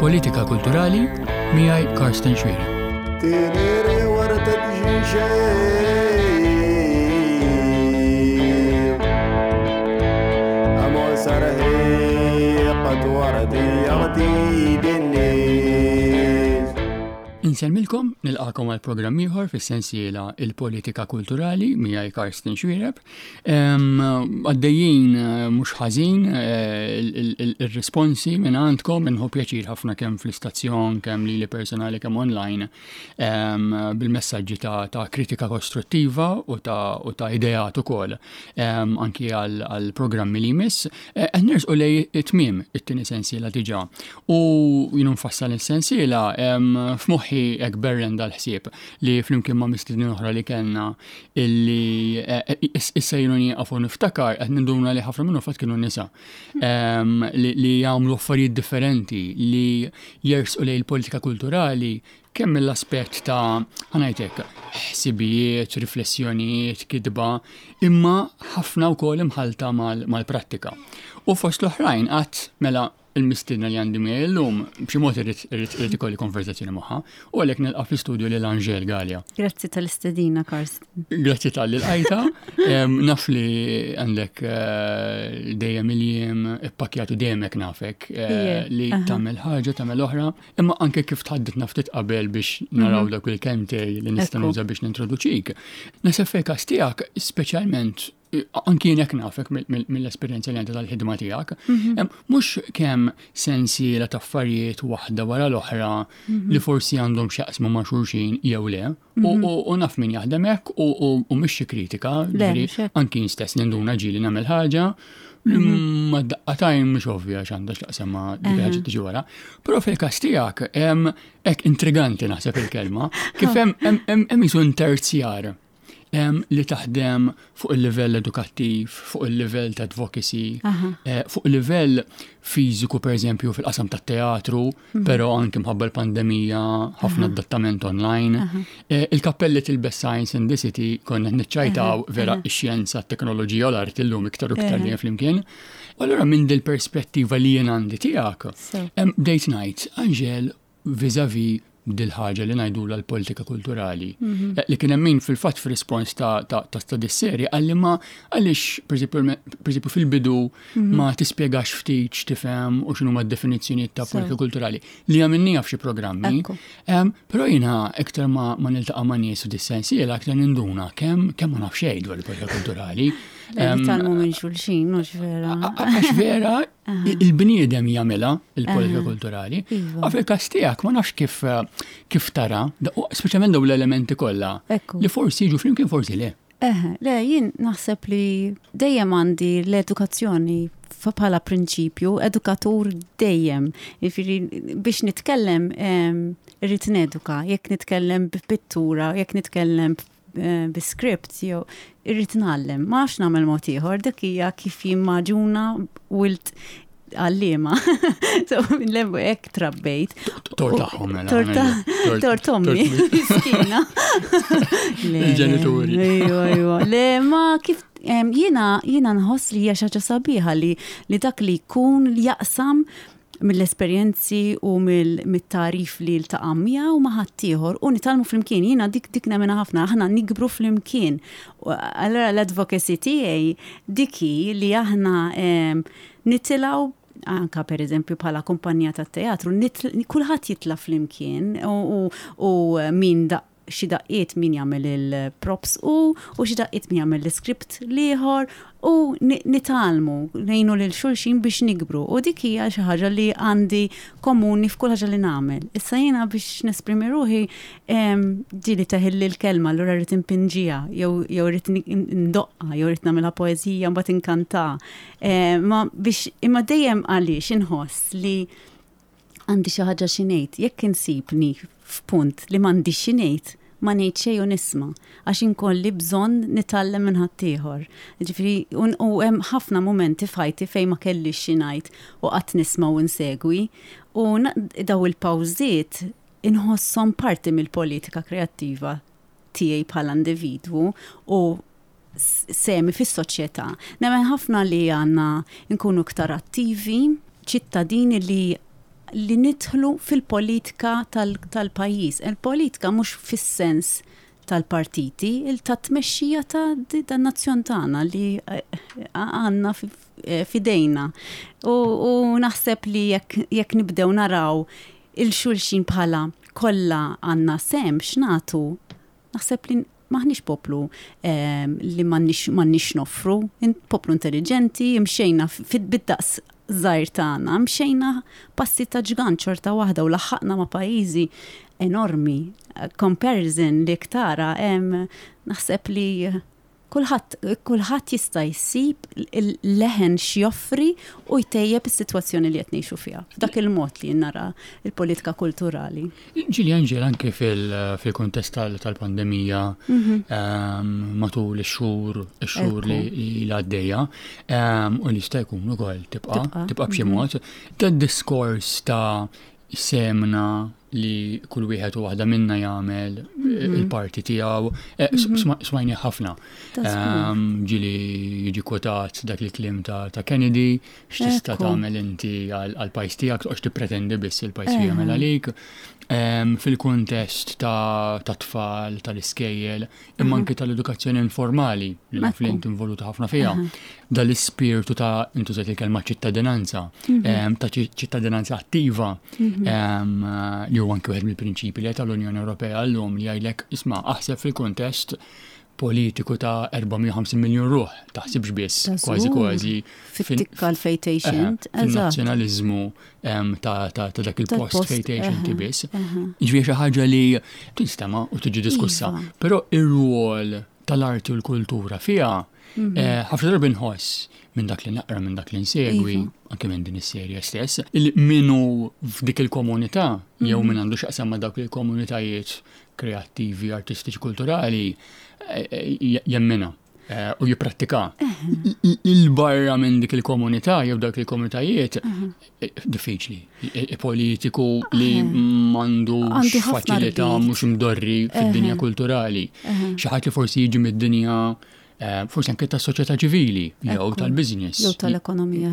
Il-politika kulturali miegħi Karsten Schwieri. Insemmilkom nilqakom għal programm ieħor fis-sensiela Il-politika kulturali miegħi Karsten Schwieri. Għaddejjin mhux ħażin ir-risponsi minn għandkom inħobb pjaċir ħafna kemm fl-istazzjon, kemm lili personali kemm online bil-messaġġi ta' kritika kostruttiva u ta' ideat ukoll anki għal programmi li jmiss. Qed nersqu lej it-tmiem it-tieni sensiela diġà. U jien nfassal is-sensiela f'moħħi hekk berrenda l-ħsieb li flimkien ma' mistiednin oħra li kellna illi issa jienu nieqafu niftakar qed ninduna li ħafna minnhom fatt kienu nisa li jagħmlu affarijiet differenti li jersqu lejn il-politika kulturali kemm mill-aspett ta' ħanajtek ħsibijiet, riflessjonijiet, kitba, imma ħafna wkoll imħalta mal-prattika. U fost l-oħrajn qatt mela il-mistiedna li għandi miegħi llum b'xi mod irid ikolli konverzazzjoni magħha u għalhekk nilqa' fl-istudju lil Angel Gallia. Grazzi tal-istedina, Karsten. Grazzi tal-ilqajta. Naf li għandek dejjem il-jiem ippakjatu dejjem hekk nafek li tagħmel ħaġa tagħmel oħra, imma anke kif tħaddit naftit qabel biex naraw dak il-kemtej li nista' nuża biex nintroduċik. Naseb fil-każ tiegħek speċjalment anki jien hekk nafek mill-esperjenza li għandha tal-ħidma tiegħek, mhux kemm sensiela ta' affarijiet waħda wara l-oħra li forsi għandhom x'jaqsmu ma' xulxin jew le, u naf min jaħdem hekk u mhix xi kritika, anki jien stess ninduna ġieli nagħmel ħaġa ma daqqatajn mhux ovvja x'għandha x'taqsam ma' dik ħaġa tiġi wara. Però fil-każ tiegħek hekk intriganti naħseb il-kelma, kif hemm isu interzjar li taħdem fuq il-livell edukattiv, fuq il-livell ta' advocacy, fuq il-livell fiżiku pereżempju fil-qasam tat-teatru, però anke mħabba l-pandemija, ħafna adattament online. Il-kappelli tilbes Science and the City konna niċċajtaw vera x-xjenza, t-teknoloġija u l-art illum iktar u iktar li flimkien. Allura minn dil-perspettiva li jien għandi tiegħek, date night, Angel vis-à-vis dil-ħaġa li ngħidula l-politika kulturali. Li kien hemm min fil-fatt fir-rispons ta' stadi serji għalli ma għaliex pereżempju fil-bidu ma tispjegax ftit tifhem u x'inhu d-definizzjonijiet ta' politika kulturali li għamilniha f'xi programmi. Però jiena iktar ma niltaqa' ma' nies u dis-sensiela aktar ninduna kemm ma nafx xejn dwar il-politika kulturali. Nitalmu minn xulxin, mhux vera. Għax vera il-bniedem jagħmilha il-politika kulturali. Fil-każ tiegħek ma nafx kif tara, speċjalment dawn l-elementi kollha li forsi jiġu flimkien forsi le. Le, jien naħseb li dejjem għandi l-edukazzjoni bħala prinċipju, edukatur dejjem. Biex nitkellem irrid neduka, jekk nitkellem b'pittura, jekk nitkellem bi-script, jew irrid nagħllem. Ma nafx nagħmel mod ieħor, dik hija kif jimmaġuna wilt għallima. So, lembu hekk trabbejt. Tortaħom mela. Tortommi. Miskina. Il-ġenituri. Ejwa. Le, ma kif jiena nħoss li hija xi ħaġa sabiħa li dak li jkun jaqsam mill-esperjenzi u mill-tarif li l-taqammija u maħattieħor u nitalmu flimkien. Jiena dik nemena ħafna, aħna nikbru flimkien. Allora l-advocacy tiegħi diki li aħna nitilgħu anka per eżempju bħala kumpanija tat-teatru, kulħadd jitla flimkien u min xi daqqiet min jagħmel il-props u xi daqqiet min jagħmel l-iskript liħor u nitalmu ngħinu lil xulxin biex nikbru. U dik hija xi ħaġa li għandi komuni f'kull ħaġa li nagħmel. Issa jiena biex nesprimi ruħi ġieli teħilli l-kelma allura rrid impinġija jew rrid ndoqqa jew rrid nagħmilha poeżija mbagħad inkanta. Imma dejjem għaliex inħoss li għandi xi ħaġa xi ngħid, jekk insibni f'punt li m'għandix xi ngħid, ma ngħid xejn u nisma' għax inkolli bżonn nitgħallem minn ħaddieħor. Ġifieri u hemm ħafna mumenti f'ħajti fejn ma kellix xi ngħid u qatt nisma' u nsegwi. U daw il-pawżiet inħosshom parti mill-politika kreattiva tiegħi bħala individwu u semi fis-soċjetà. Nemmen ħafna li għandna nkunu iktar attivi, ċittadini li li nidħlu fil-politika tal-pajjiż. Il-politika mhux fis-sens tal-partiti, il-tmexxija tan-nazzjon tagħna li għandna fidejna. U naħseb li jekk nibdew naraw il-xulxin bħala kollha għandna sem x'nagħtu, naħseb li maħniex poplu li m'għandniex noffru, poplu intelligenti, imxejna bid-daqs żgħir tagħna, mxejna passi ta' ġgant xorta waħda u laħħaqna ma' pajjiżi enormi. Comparison li ktara naħseb li kulħadd jista' jsib il-leħen x'joffri u jtejjeb is-sitwazzjoni li qed ngħixu fiha. Dak il-mod li nara il-politika kulturali. Ġili Angel anke fil-kuntest tal-pandemija matul ix-xhur li għaddejja u li jista' jkun ukoll tibqa' b'xi mod tad-diskors ta' semna li kull wieħed u waħda minna jagħmel il-parti tiegħu. Smajni ħafna. Ġili jiġi kwotat dak il-klim ta' Kennedy, x'tista' tagħmel inti għall-pajjiż tiegħek, toqgħodx tippretendi biss il-pajjiż jagħmel għalik. Fil-kuntest ta' tfal, tal-iskejjel, imma anke tal-edukazzjoni informali li naf li inti involuta ħafna fiha. Dal-ispirtu ta' intużat il-kelma ċittadinanza, ta' ċittadinanza attiva, li huwa anke wieħed mill-prinċipi li tal-Unjoni Ewropea llum li jgħidlek isma' aħseb fil-kuntest politiku ta' 450 miljon ruħ, taħsibx biss kważi fil-fejtation, fil-nazzjonaliżmu ta' dak il-post-fejtation biss. Ġifieri xi ħaġa li tinstema' u tiġi diskussa. Però ir-rwol tal-arti u l-kultura fiha ħafna darba nħoss minn dak li naqra, minn dak li nsegwi, anke minn din is-serja stess, minnu f'dik il-komunità jew minn għandu x'aqsam ma' dawk il-komunitajiet kreattivi, artistiċi, kulturali jemmina u jipprattika. Il-barra minn dik il-komunità jew dak il-komunitajiet diffiċli. Politiku li m'għandu faċilità mhux imdorri fid-dinja kulturali. Xi ħadd li forsi jiġi mid-dinja forsi anke tas-soċjetà ċivili jew tal-business. Jew tal-ekonomija.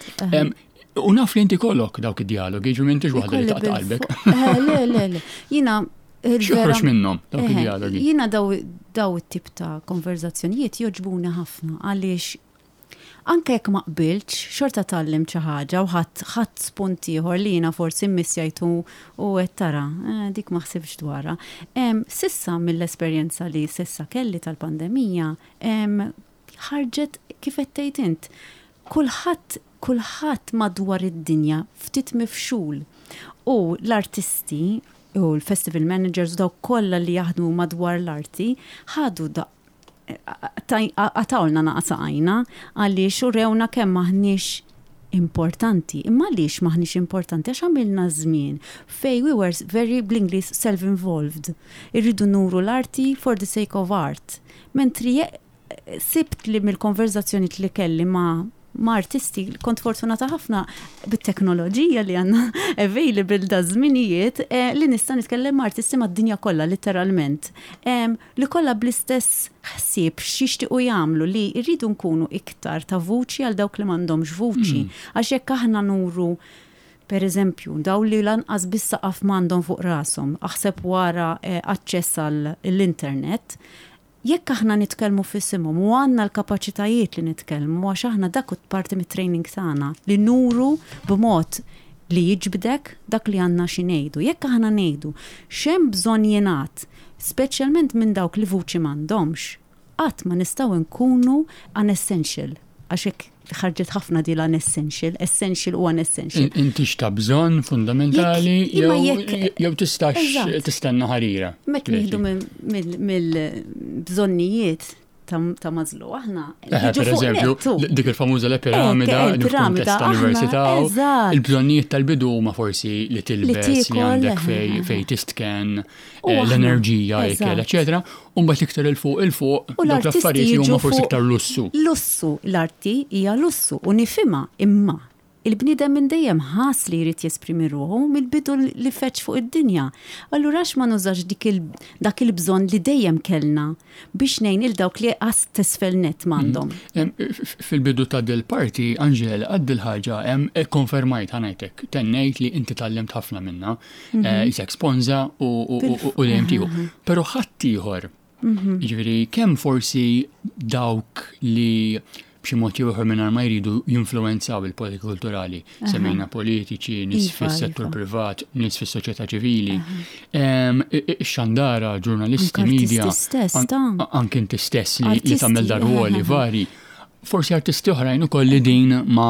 U naf li inti kollok dawk id-dialogi, ġu m'intix waħda li taqta' qalbek. Le. Jiena x'joħroġ minnhom dawk id-dialogi. Jiena daw it-tip ta' konverzazzjonijiet joġbuni ħafna għaliex anke jekk ma qbilx, xorta tallim xi ħaġa u ħadd spunt ieħor li jiena forsi mmissjajtu u qed tara, dik ma ħsibx dwarha. Sissa mill-esperjenza li sissa kelli tal-pandemija, ħarġet kif qed tgħid int. Kulħadd madwar id-dinja ftit mifxul. U l-artisti u l-festival managers daw kollha li jaħdmu madwar l-arti ħadu għatawlna naqsaqajna għaliex u rewna kemm maħniex importanti. Imma għaliex maħniex importanti għax għamilna żmien fej we were very bl-Inglis self-involved. Irridu nuru l-arti for the sake of art. Mentri sibt li mill-konverzazzjoni li kelli ma' artisti, kont fortunata ħafna bit-teknoloġija li għanna available da' żminijiet li nista' nitkellem ma' artisti mad-dinja kollha literalment. Li kollha bl-istess ħsieb x'jixtiequ jagħmlu li rridu nkunu iktar ta' vuċi għal dawk li m'għandhomx vuċi. Għax jekk aħna nuru pereżempju daw li lanqas biss saqaf m'għandhom fuq rashom, aħseb wara aċċess għall-internet, jekk aħna nitkellmu fis-simhom u għandna l-kapaċitajiet li nitkellmu għax aħna dak parti mit-training tagħna li nuru b'mod li jiġbdek dak li għandna xi ngħidu. Jekk aħna ngħidu x'hemm bżonn jingħad, speċjalment minn dawk li vuċi m'għandhomx, qatt ma nistgħu nkunu unessential għax hekk ħarġet ħafna di essential u unessential. Inti x'ta' bżonn fundamentali jew tistax tistenna ħarira. Mekk nieħdu mill-bżonnijiet ta' mażlu aħna. Per eżempju, dik il-famuża l-piramida li f'kuntest tal-università, il-bżonnijiet tal-bidu ma forsi li tilbes li għandek fej tistken l-enerġija eccetera, u mbagħad iktar il-fuq dawk l-affarijiet huma forsi iktar lussu. Lussu, l-arti hija lussu u nifhimha imma il-bniedem minn dejjem ħass li jrid jesprimi ruħu mill-bidu li feċ fuq id-dinja. Allura ma nużax dak il-bżonn li dejjem kellna biex ngħin il-dawk li qas tisfel net m'għandhom. Fil-bidu ta' dil-parti, Angela, għaddil ħaġa konfermajt ħanajtek, tennejt li inti tallimt ħafna minna, jisek sponza u l-MTU. Pero ħaddieħor, ġifieri kemm forsi dawk li b'xi mod ieħor mingħajr ma jridu jinfluwenzaw il-politika kulturali, semmejna politiċi, nies fis-settur privat, nies fis-soċjetà ċivili, xandara, ġurnalisti, media, anke inti stess li tagħmel darwoli vari. Forsi artisti oħrajn ukoll li din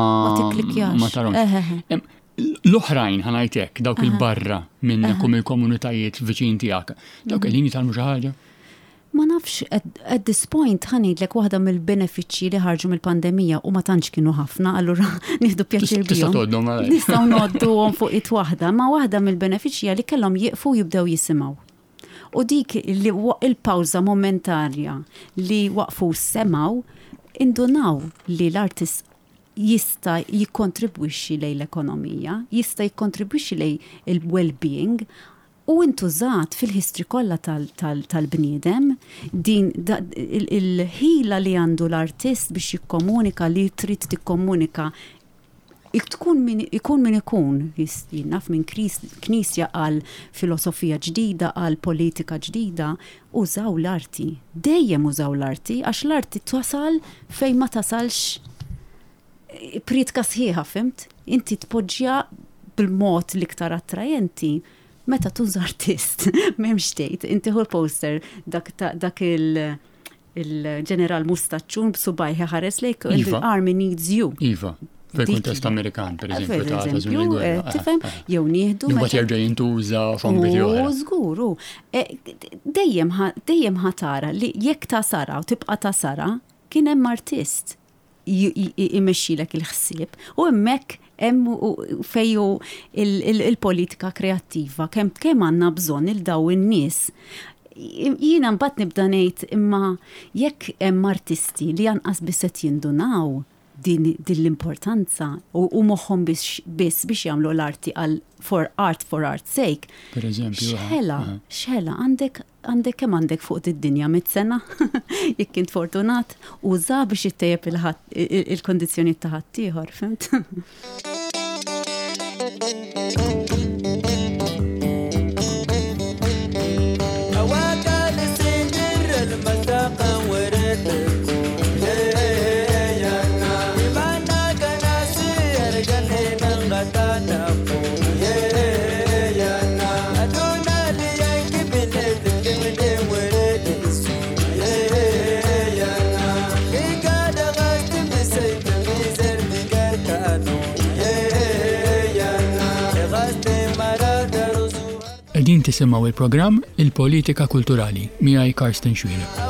ma tarhomx. L-oħrajn ħanajtek, dawk il-barra minnekom il-komunitajiet viċin tiegħek, dawk qegħdin jitalmu xi ħaġa? Ma nafx, at this point ħanidlek waħda mill-benefiċċji li ħarġu mill-pandemija u ma tantx kienu ħafna, allura nieħdu pjaċir bihom. Nistgħu nodduhom fuq it waħda, ma waħda mill-benefiċċji li kellhom jieqfu jibdew jisimgħu. U dik li il-pawża momentarja li waqfu semgħu indunaw li l-artist jista' jikkontribwixxi lejn l-ekonomija, jista' jikkontribwixxi lejn il-well-being. U intużat fil-history kollha tal-bniedem din il-ħila li għandu l-artist biex jikkomunika li trid tikkomunika ikun min ikun jinnaf minn knisja għal filosofija ġdida għal politika ġdida użaw l-arti. Dejjem użaw l-arti għax l-arti tasal fejn ma tasalx pritka sħiħa, fimt? Inti tpoġġja bil-mod l-iktar attrajenti. Meta tuża artist, m'hemmx tgħid, inti hu l-poster dak il-ġeneral mustaċċun b'subajħ ħares lejk l-army needs you. Iva, fil-kuntest Amerikan, pereżempju, tifhem, jew nieħdu. Imbagħad jerġa' jintuża f'ambiti oħra. Żguru. Dejjem ħatara li jekk ta' Sara u tibqa' ta' Sara kien hemm artist imexxilek il-ħsieb u hemmhekk hemm fejju il-politika kreattiva kemm għandna bżonn il-daw in-nies. Jiena mbagħad nibda ngħid imma jekk hemm artisti li anqas biss qed jindunaw din l-importanza u moħħhom biss biex jagħmlu l-arti għal for art's sake. Pereżempju. X'ħela għandek kemm għandek fuq id-dinja mit-sena jekk int fortunat uża biex ittejjeb il-kondizzjonijiet ta' ħaddieħor, fimt? Din tisimgħu il-programm Il-Politika Kulturali miegħi Karsten Xwiele.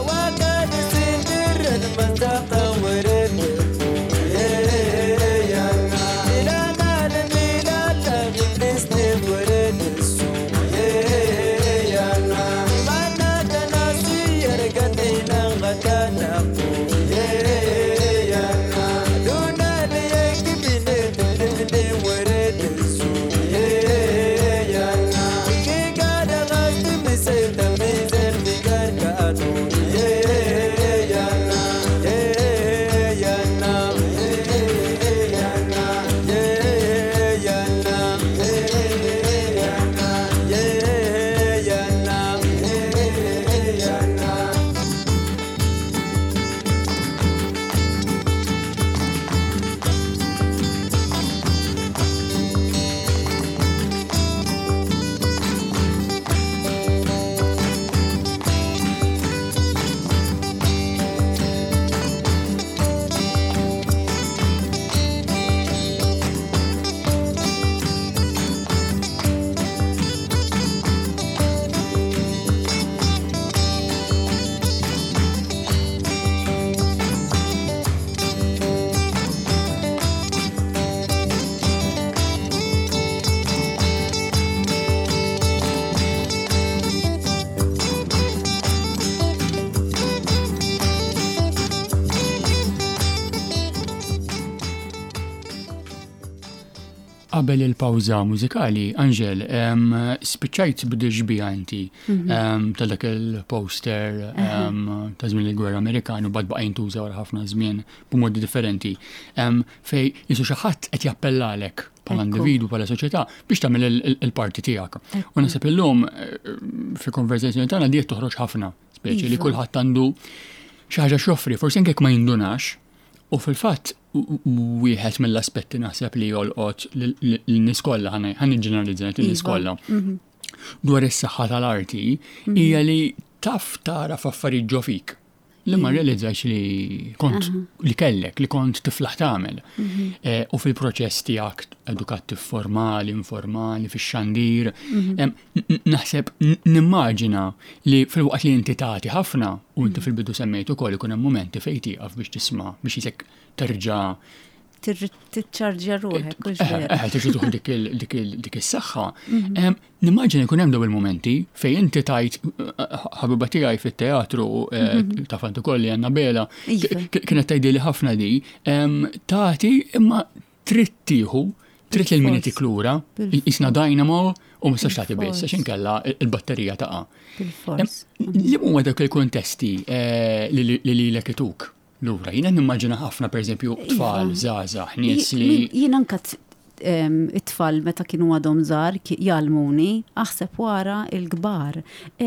qabel il-pawza mużikali, Angel, spiċċajt b'diġbija inti ta' dak il-poster ta' żmien il-Gwerra Amerikan u bad baqgħin tuża wara ħafna żmien b'modi differenti. Fej jisu xi ħadd qed jappellalek bħala individu bħala soċjetà biex tagħmel il-parti tiegħek. U naħseb illum fil-konverzazzjoni tagħna diet toħroġ ħafna, speċi li kulħadd għandu xi ħaġa x'offri, forsi anke ma jindunax. U fil-fatt, wieħed mill-aspetti naħseb li jolqot l-nies kollha ħan ġeneralizzat l-nies kollha dwar is-saħħa tal-arti hija li taf tara f'affarijiet ġo fik li ma realizzajx li kellek, li kont tiflaħ tagħmel. U fil-proċess tiegħek edukattiv formali, informali, fix-xandir, naħseb nimmaġina li fil-waqt li inti tagħti ħafna u inti fil-bidu semmejt ukoll ikun hemm momenti fejn tieqaf biex tisma' biex isek terġa' titċarġja ruħek, kux vera. Tixi tuħu dik is-saħħa. Nimmaġina jkun hemm dawn il-momenti fejn inti tajt ħabiba tiegħi fit-teatru ta' fant ukoll li Annabela kienet tgħidili ħafna di, tagħti imma trid tieħu, trid lil min itik lura, isna dynamo u ma sax tagħti biss għax inkella l-batterija taqa'. Li huma dak il-kuntesti li lilek ituk? Lura, jina nimmaġina ħafna per eżempju tfal, żgħażagħ, nies li. Jina anke it-tfal meta kienu għadhom żgħar jalmuni, aħseb wara il-kbar.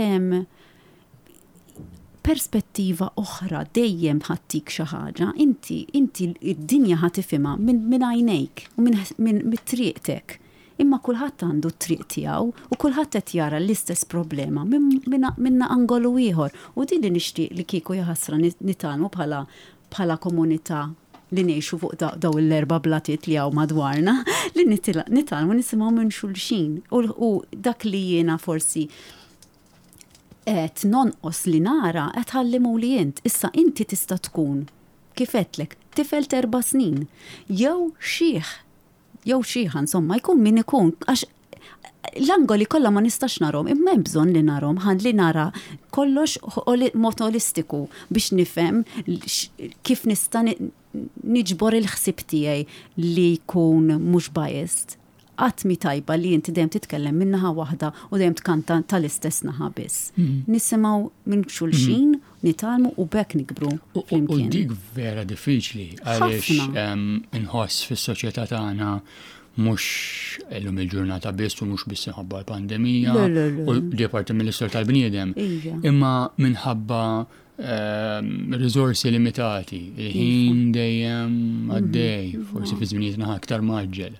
Perspettiva oħra dejjem ħattik xi ħaġa, inti id-dinja ħatifhimha minn għajnejk u minn triqtek. Imma kulħadd għandu t-triq tiegħu u kulħadd qed jara l-istess problema minn angolu ieħor. U din li nixtieq li kieku jaħasra nitalmu bħala komunità li ngħixu fuq daw l-erba' blatiet li hawn madwarna li nitalmu nisimgħu minn xulxin. U dak li jiena forsi qed nonqos li nara qed ħallimu li int. Issa inti tista' tkun kif qedlek tifel 4 snin jew xieħ insomma jkun min ikun għax l-angoli kollha ma nistax narhom, imma hemm bżonn li narhom li nara kollox mod holistiku biex nifhem kif nista' niġbor il-ħsieb tiegħi li jkun mhux biased. Għatmi tajba li inti dejjem titkellem minn naħa waħda u dejjem tkanta tal-istess naħa biss. Nisimgħu minn xulxin, nitalmu u bekk nikbru flimkien. U dik vera diffiċli għaliex inħoss fis-soċjetà tagħna mhux illum il-ġurnata biss u mhux biss minħabba l-pandemija u li parti mill-istorja tal-bniedem. Imma minħabba risorsi limitati, il-ħin dejjem għaddej, forsi fi żminietna aktar maġġel.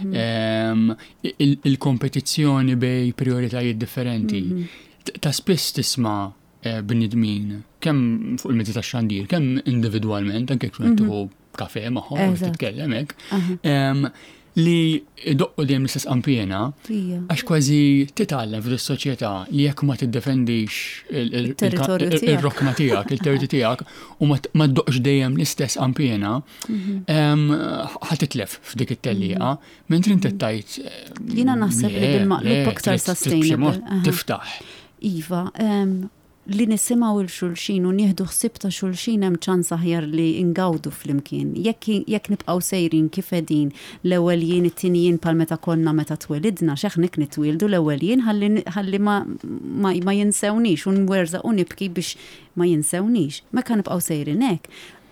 Il-kompetizzjoni bej prioritajiet differenti. Ta' spiss tisma' bnidmin, kemm fuq il-mezzi tax-xandir, kemm individwalment, anke jekk tieħu kafe magħhom u titkellem hekk, li doqqu dejjem l-istess qampjena għax kważi titgħallem fis-soċjetà li jekk ma tiddefendix il-rokna tiegħek, il-territorju tiegħek u ma tdoqqx dejjem l-istess qampjena, ħatitlef f'dik it-tellieqa, mentri inti tajt. Jiena naħseb li bil-maqlub aktar sustainable. Tiftaħ. Iva, li nisimgħu l-xulxin u nieħdu ħsieb ta' xulxin hemm ċans aħjar li ngawdu flimkien. Jekk nibqgħu sejrin kif qegħdin l-ewwel jien it-tieni jien bħal meta konna meta twelidna x'aħnek nitwildu l-ewwel jien ħalli ma jinsewniex u nwerżaq u nibki biex ma jinsewniex. Mekk nibqgħu sejrin hekk.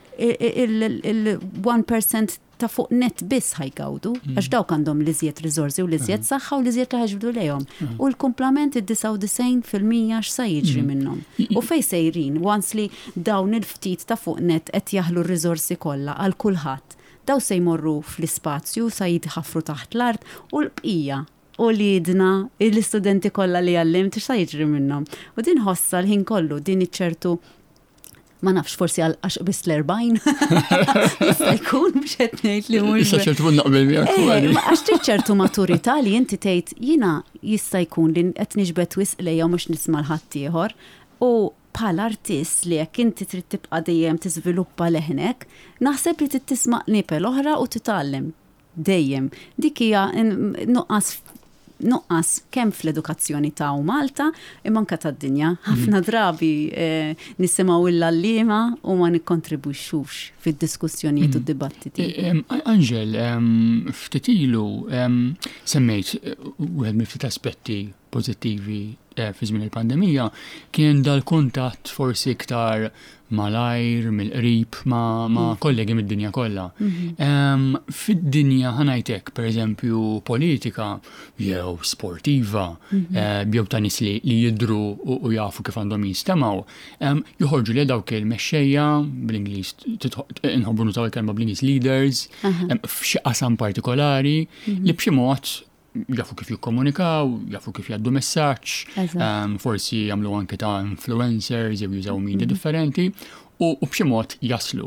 Il-1% ta' fuq net biss ħajgawdu, għax dawk għandhom li żjed riżorsi u li żjed saħħa u li żjed ħaġbdu lejhom. U l-kumplament id-99% x'sa jiġri minnhom. U fejn sejrin, once li dawn il-ftit ta' fuq net qed jaħlu r-riżorsi kollha għal kulħadd. Daw se jmorru fl-ispazju sa jitħaffru taħt l-art u l-bqija. U li jidna l-istudenti kollha li għallimt x'sa jiġri minnhom. U din ħossa l-ħin kollu, din iċċertu ma nafx forsi għax biss l-40. Jista' jkun biex qed ngħid li mhux. Issa ċertu naqbel miegħek. Għax tiċċertu maturità li inti tgħid jiena jista' jkun li qed niġbed wisq lejja mhux nisma' l-ħadd ieħor u bħala artist li jekk inti trid tibqa' dejjem tiżviluppa leħnek, naħseb li trid tisma' nipel oħra u titgħallem dejjem. Dik hija nuqqas nuqqas kemm fl-edukazzjoni ta' Malta imma anke tad-dinja. Ħafna drabi nisimgħu l-allima u ma nikkontribwixxux fid-diskussjonijiet u d-dibattiti. Angel, ftit ilu semmejt wieħed mill-ftit aspetti pożittivi fi żmien il-pandemija kien dal-kuntatt forsi iktar malajr, mill-qrib ma' kollegi mid-dinja kollha. Fid-dinja ħanajtek, pereżempju, politika jew sportiva, jew ta' nies li jidhru u jafu kif għandhom jistemaw, joħorġu li dawk il-mexxejja bl-Ingliż inħobbu nużaw il-kelma bl-Ingliż leaders, f'xi qasam partikolari li b'xi mod jafu kif jikkomunikaw, jafu kif jaddu messaġġ, forsi jagħmlu anke ta' influencers jew jużaw media differenti u b'xi mod jaslu.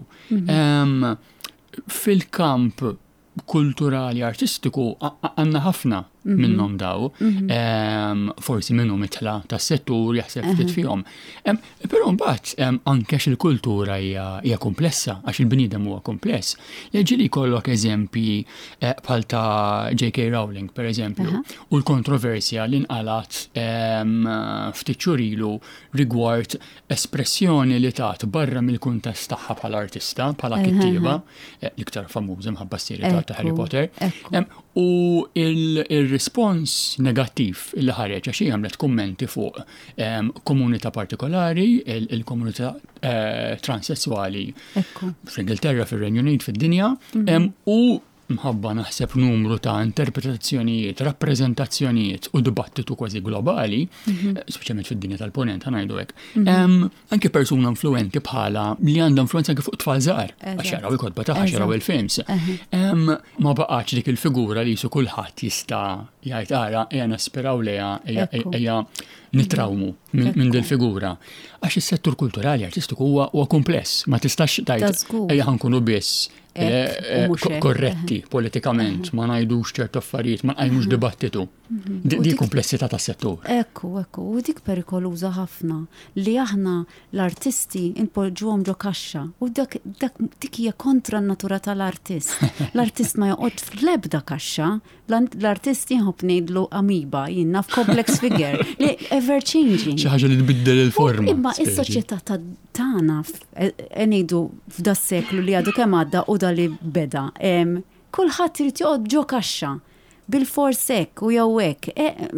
Fil-kamp kulturali artistiku għandna ħafna minnhom daw, forsi minnhom itla tas-settur jaħseb ftit fihom. Però mbagħad anke il-kultura hija komplessa għax il-bniedem huwa kompless. Jiġieli jkollok eżempji bħal ta' J.K. Rowling pereżempju u l-kontroversja li nqalat ftit xhur ilu rigward espressjoni li tat barra mill-kuntest tagħha bħala artista, bħala kittieba, l-iktar famuża mħabba s-serje ta' Harry Potter. U il-respons negattiv li ħareġ għax għamlet kummenti fuq komunità partikolari, il-komunità transessuali fl-Ingilterra, fil-Renju Unit, fid-dinja, u mħabba naħseb numru ta' interpretazzjonijiet, rappreżentazzjonijiet u dibattitu kważi globali, speċjalment fid-dinja tal-ponent ħanajdu hekk. Anke persuna influenti bħala li għandha influenza anke fuq tfal żgħar, għax jaraw il-kotba tagħha, jaraw il-films. Ma baqgħetx dik il-figura li su kulħadd jista' jgħid ara ejja naspiraw lejha ejja nitrawmu minn dil-figura. Għax is-settur kulturali artistiku huwa kompless, ma tistax tgħid ejja ħankunu biss korretti politikament, ma ngħidux ċertu affarijiet, ma nqajmux dibattitu. Di komplessità tas-settur. Ekku, u dik perikoluża ħafna li aħna l-artisti inpoġġuhom ġo kaxxa u dik hija kontra n-natura tal-artist. L-artist ma joqgħod fl-ebda kaxxa, l-artist jinħob ngħidlu amiba, jinna f'complex figure li ever changing. Xi ħaġa li tbiddel il-forma. Imma is-soċjetà tagħna ngħidu f'da s-seklu li għadu kemm għadda u da li beda. Kulħadd irid joqgħod ġo kaxxa bil-fors hekk u jew hekk.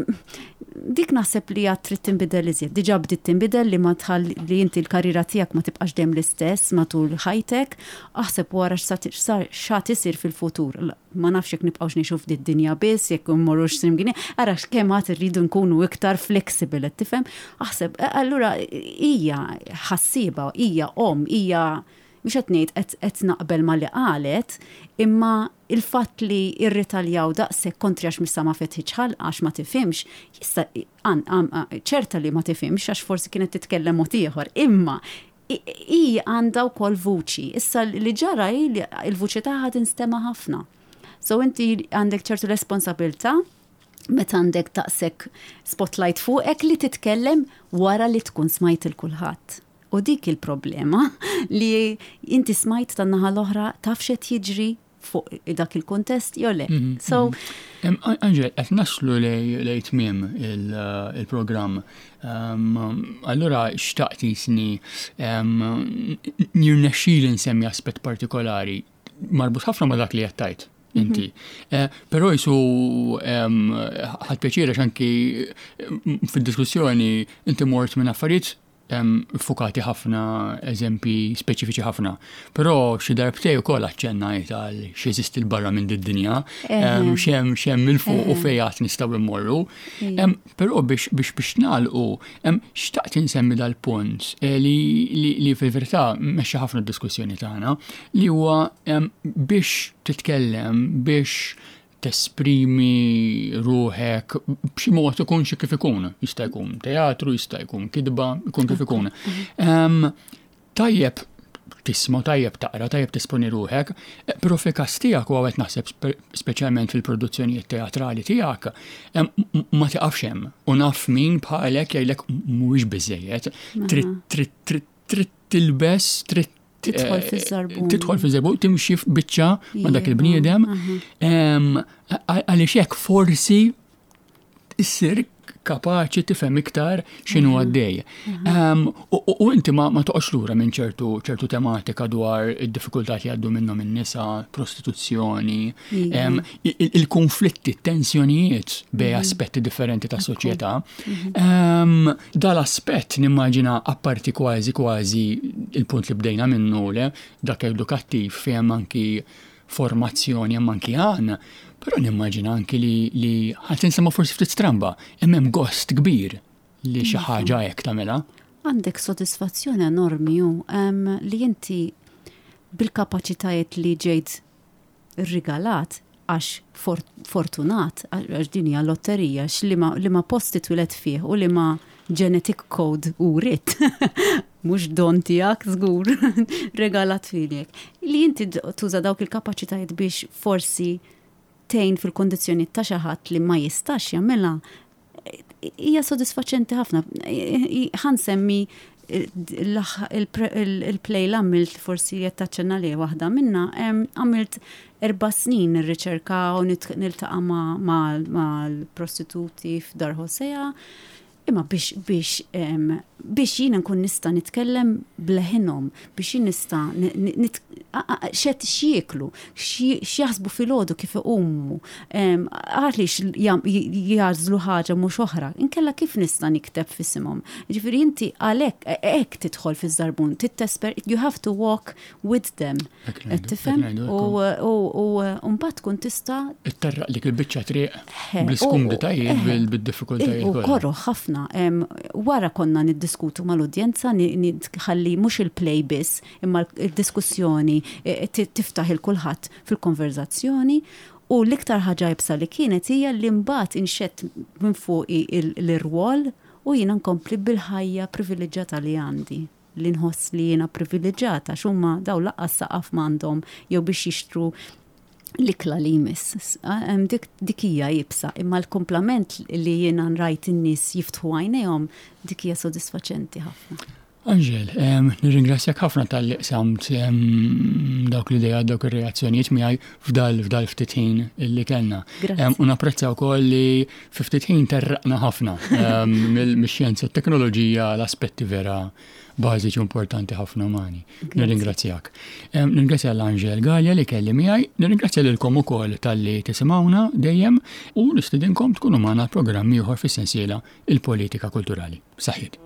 Dik naħseb li għad trid tinbidel iżjed. Diġà bdiet tinbidel li ma tħalli li inti l-karriera tiegħek ma tibqax dejjem l-istess matul ħajtek, aħseb wara x'għad isir fil-futur. Ma nafx jekk nibqgħux ngħixu f'din dinja biss, jekk immorrux simgini, ara kemm għad irridu nkunu iktar flexible, tifhem? Aħseb allura hija ħassiba, hija hija mhux qed ngħid qed naqbel ma li qalet, imma il-fatt li irritaljaw daqshekk kontri għax missa ma fetħitx ħalqax ma tifhimx, jista' ċerta li ma tifhimx għax forsi kienet titkellem mod ieħor, imma hi għandha wkoll vuċi. Issa li ġara li l-vuċi tagħha tinstema' ħafna. So inti għandek ċertu responsabilità meta għandek daqshekk spotlight fuqek li titkellem wara li tkun smajt il-kulħadd. U dik il-problema li inti smajt tan-naħa l-oħra taf x'qed jiġri fuq dak il-kontest jew le. So Angel, qed naslu lej tmiem il-programm. Allura xtaqt jisni nirnexxieli nsemmi aspett partikolari marbut ħafna ma dak li qed tajt inti. Però jisu ħadd pjaċira x'anki fid-diskussjoni inti mort minn affarijiet fukati ħafna, eżempi speċifiċi ħafna. Però xi darbtej ukoll aċċennajt għal x'eżisti l-barra minn din-dinja, x'hemm il-fuq u fejn nistgħu immorru. Però biex nagħlqu, xtaqt insemmi dal-punt li fil-verità mexxa ħafna d-diskussjoni tagħna li huwa biex titkellem, biex tesprimi ruħek b'xi mod ikun xi kif ikun. Jista' jkun teatru, jista' jkun kidba, ikun kif ikun. Tajjeb tisma' tajjeb taqra, tajjeb tesponi ruħek, però fil-każ tiegħek u qed naħseb speċjalment fil-produzzjonijiet teatrali tiegħek ma tiqafx hemm. U naf min bħalek jgħidlek mhuwiex biżejjed, trid tilbes, trid tidħol fiż-żarbun. Tidħol fiż-żarbun, timxi biċċa ma' dak il-bniedem. Għaliex hekk forsi issir kapaċi tifhem iktar x'inhu għaddej. U inti ma toqgħodx lura minn ċertu tematika dwar id-diffikultà li għaddu minnhom in-nisa, prostituzzjoni, il-konflitti, tensjonijiet bej aspetti differenti tas soċjetà. Dal-aspett nimmaġina apparti kważi il-punt li bdejna minnu dak edukattiv fejn anki formazzjoni hemm anki għan. Però nimmaġina anki li ħadd insemma forsi ftit stramba, hemm gost kbir li xi ħaġa hekk tagħmilha. Għandek sodisfazzjoni enormi li inti bil-kapaċitajiet li ġejt irrigalat għax fortunat għax din hija lotterija li ma posti twilet fih u li ma genetic code urit. Mhux don tiegħek żgur regalat filek. Li inti tuża dawk il-kapaċitajiet biex forsi tejn fil-kondizzjoni ta' xi ħadd li ma jistax jagħmilha hija sodisfaċenti ħafna. Ħansemmi il-play l-għamilt forsi jettaċċenna li waħda minna, għamilt 4 snin ir-riċerka u niltaqa' mal-prostituti f'Dar Hosea, imma biex jiena nkun nista' nitkellem bleħinhom, biex jien nista' x'jieklu, x'jaħsbu filgħodu kif iqumu, għaliex jażlu ħaġa mhux oħra, inkella kif nista' nikteb f'isimhom. Ġifieri inti għalhekk hekk tidħol fiż-żarbun, you have to walk with them. Tifhem? U mbagħad tkun tista' ittarraq lik il-biċċa triq bl-iskumditajiet bid-diffikultajiet. U korru ħafna. Wara konna niddiskutu mal-udjenza, ħalli mhux il-play biss, imma il-diskussjoni tiftaħ il-kulħadd fil-konverzazzjoni. U l-iktar ħaġa jibsa li kienet hija li mbagħad inxett minn fuq l-irwol u jiena nkompli bil-ħajja privileġġjata li għandi. Li nħoss li jiena privileġġjata x'huma daw laqqas saqaf m'għandhom jew biex jixtru l-ikla li jmiss. Dik hija jibsa, imma l-komplament li jiena nrajt in-nies jiftħu għajnejhom dik hija sodisfaċenti ħafna. Anġel, nirringrazzjak ħafna tal-li qsamt dawk l-idea, dawk ir-reazzjonijiet miegħi f'dal ftit ħin illi kellna. U napprezzaw ukoll li ftit ħin terraqna ħafna mix-xjenza u t-teknoloġija l-aspetti vera bażiċi importanti ħafna umani. Nirringrazzjak. Nirringrazzja l-Anġel Galja li kelli miegħi, nirringrazzja lilkom ukoll tal-li tisimgħuna dejjem u nistidinkom tkunu magħna l-programm ieħor fis-sensiela il-politika kulturali. Saħħit.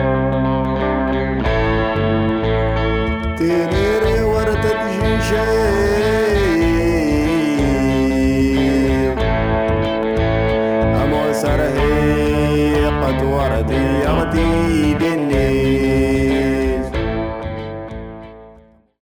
Tenere warta di